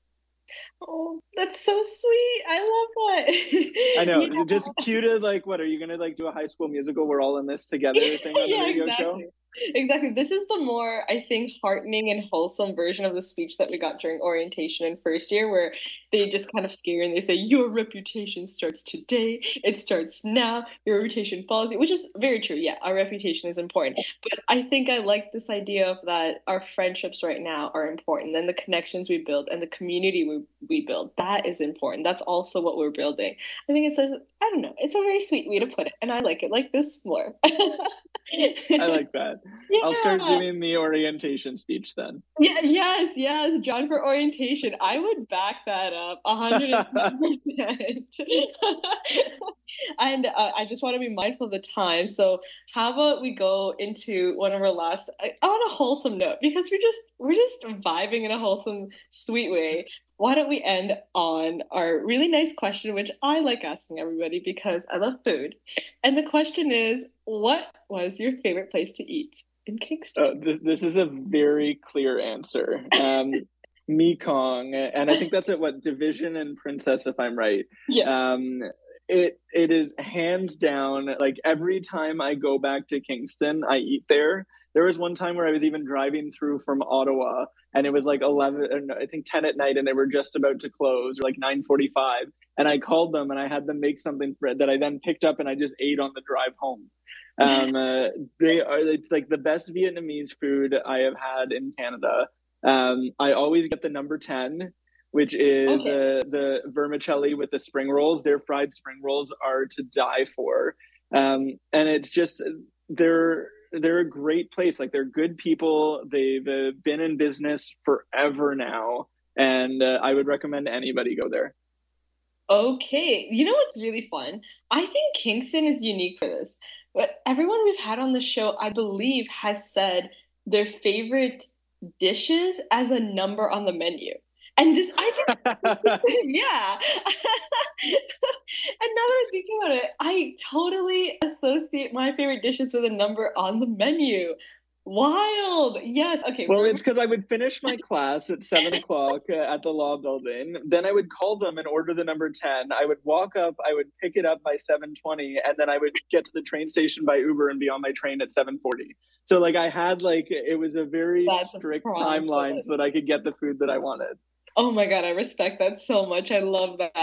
Oh, that's so sweet. I love that. I know. Yeah. Just cue to like, what are you going to like do a High School Musical? We're all in this together thing on the yeah, radio exactly. show? Exactly. This is the more, I think, heartening and wholesome version of the speech that we got during orientation in first year, where they just kind of scare and they say, your reputation starts today. It starts now. Your reputation follows you, which is very true. Yeah, our reputation is important. But I think I like this idea of that our friendships right now are important, and the connections we build and the community we, we build. That is important. That's also what we're building. I think it's a, I don't know, it's a very sweet way to put it. And I like it like this more. I like that. Yeah. I'll start doing the orientation speech then. Yeah, yes, yes. John for orientation. I would back that up one hundred ten percent. And uh, I just want to be mindful of the time. So how about we go into one of our last, on a wholesome note, because we're just, we're just vibing in a wholesome, sweet way. Why don't we end on our really nice question, which I like asking everybody because I love food. And the question is, what was your favorite place to eat in Kingston? Uh, th- this is a very clear answer. Um, Mekong. And I think that's at what, Division and Princess, if I'm right. Yeah. Um, it it is hands down, like every time I go back to Kingston, I eat there. There was one time where I was even driving through from Ottawa, and it was like eleven, I think ten at night, and they were just about to close, or like nine forty-five. And I called them and I had them make something for it that I then picked up and I just ate on the drive home. Um, uh, they are, it's like the best Vietnamese food I have had in Canada. Um, I always get the number ten, which is okay. uh, the vermicelli with the spring rolls. Their fried spring rolls are to die for. Um, and it's just, they're, they're a great place. Like they're good people. They've uh, been in business forever now. And uh, I would recommend anybody go there. Okay. You know what's really fun? I think Kingston is unique for this. But everyone we've had on the show, I believe, has said their favorite dishes as a number on the menu. And this, I think, yeah. And now that I'm thinking about it, I totally associate my favorite dishes with a number on the menu. Wild. Yes. Okay. Well, it's because I would finish my class at seven o'clock uh, at the law building. Then I would call them and order the number ten. I would walk up, I would pick it up by seven twenty, and then I would get to the train station by Uber and be on my train at seven forty. So like I had like, it was a very That's strict a timeline so that I could get the food that I wanted. Oh my God, I respect that so much. I love that.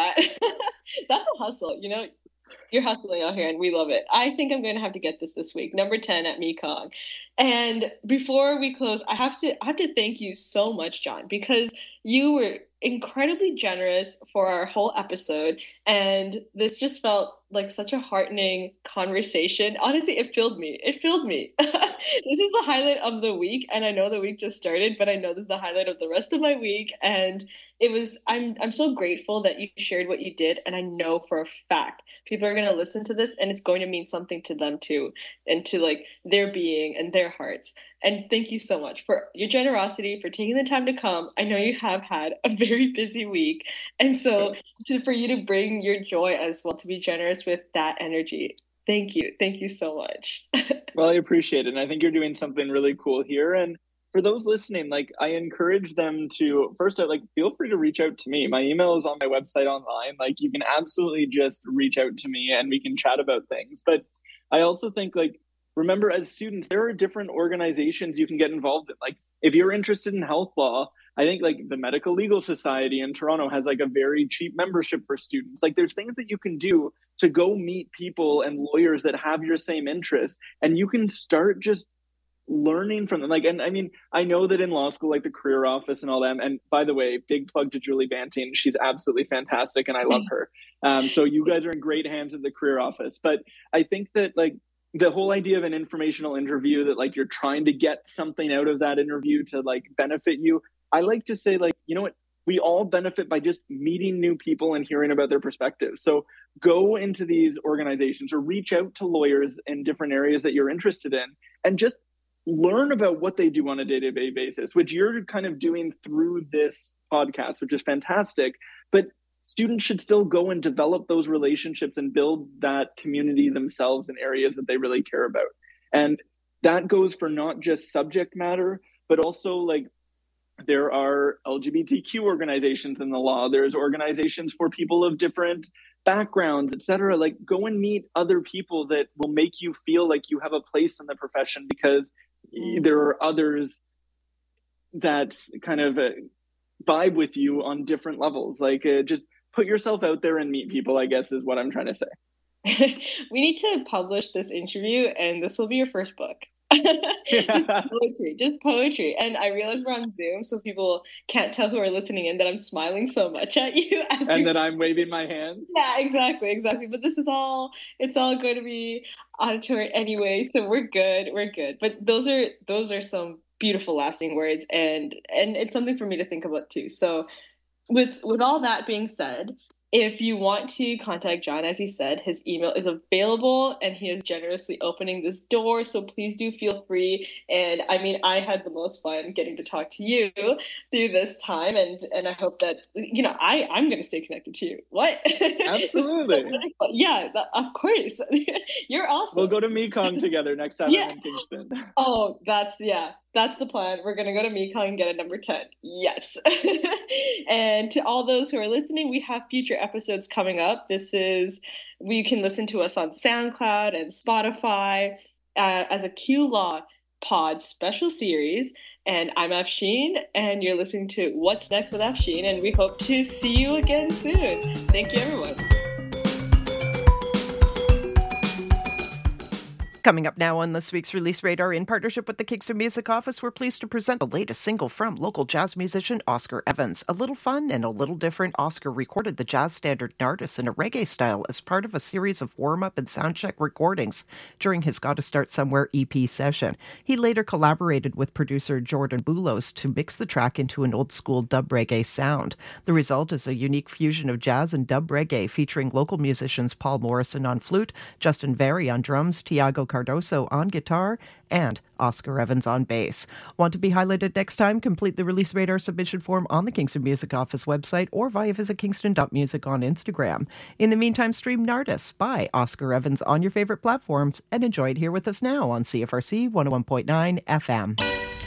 That's a hustle, you know? You're hustling out here and we love it. I think I'm going to have to get this this week. Number ten at Mekong. And before we close, I have to I have to thank you so much, John, because you were incredibly generous for our whole episode. And this just felt like such a heartening conversation. Honestly, it filled me. It filled me. This is the highlight of the week. And I know the week just started, but I know this is the highlight of the rest of my week. And it was, I'm, I'm so grateful that you shared what you did. And I know for a fact, people are going to listen to this and it's going to mean something to them too. And to like their being and their hearts. And thank you so much for your generosity, for taking the time to come. I know you have had a very busy week. And so to, for you to bring your joy as well, to be generous with that energy. Thank you. Thank you so much. Well, I appreciate it. And I think you're doing something really cool here. And for those listening, like I encourage them to first, like feel free to reach out to me. My email is on my website online. Like you can absolutely just reach out to me and we can chat about things. But I also think like, remember, as students, there are different organizations you can get involved in. Like if you're interested in health law, I think like the Medical Legal Society in Toronto has like a very cheap membership for students. Like there's things that you can do to go meet people and lawyers that have your same interests. And you can start just learning from them. Like, and I mean, I know that in law school, like the career office and all that. And by the way, big plug to Julie Banting. She's absolutely fantastic and I love her. Um, so you guys are in great hands at the career office. But I think that like, the whole idea of an informational interview that like you're trying to get something out of that interview to like benefit you. I like to say like, you know what, we all benefit by just meeting new people and hearing about their perspectives. So go into these organizations or reach out to lawyers in different areas that you're interested in and just learn about what they do on a day-to-day basis, which you're kind of doing through this podcast, which is fantastic. But students should still go and develop those relationships and build that community themselves in areas that they really care about. And that goes for not just subject matter, but also like there are L G B T Q organizations in the law. There's organizations for people of different backgrounds, et cetera. Like go and meet other people that will make you feel like you have a place in the profession because there are others that kind of uh, vibe with you on different levels. Like uh, just put yourself out there and meet people, I guess is what I'm trying to say. We need to publish this interview and this will be your first book. Just poetry, just poetry. And I realize we're on Zoom, so people can't tell who are listening in that I'm smiling so much at you. As and that I'm waving my hands. Yeah, exactly, exactly. But this is all, it's all going to be auditory anyway, so we're good, we're good. But those are, those are some beautiful lasting words and, and it's something for me to think about too. So with, with all that being said, if you want to contact John, as he said, his email is available and he is generously opening this door. So please do feel free. And I mean, I had the most fun getting to talk to you through this time. And, and I hope that, you know, I, I'm going to stay connected to you. What? Absolutely. Yeah, of course. You're awesome. We'll go to Mekong together next time yeah. I'm in Kingston. Oh, that's, yeah. That's the plan. We're going to go to Mekong and get a number ten. Yes. And to all those who are listening, we have future episodes coming up. This is, you can listen to us on SoundCloud and Spotify uh, as a Q Law Pod special series. And I'm Afshin, and you're listening to What's Next with Afshin, and we hope to see you again soon. Thank you, everyone. Coming up now on this week's Release Radar, in partnership with the Kingston Music Office, we're pleased to present the latest single from local jazz musician Oscar Evans. A little fun and a little different, Oscar recorded the jazz standard Nardis in a reggae style as part of a series of warm-up and soundcheck recordings during his Gotta Start Somewhere E P session. He later collaborated with producer Jordan Boulos to mix the track into an old-school dub reggae sound. The result is a unique fusion of jazz and dub reggae featuring local musicians Paul Morrison on flute, Justin Very on drums, Tiago Cardoso on guitar, and Oscar Evans on bass. Want to be highlighted next time? Complete the Release Radar submission form on the Kingston Music Office website or via visit kingston dot music on Instagram. In the meantime, stream Nardis by Oscar Evans on your favorite platforms and enjoy it here with us now on C F R C one oh one point nine F M.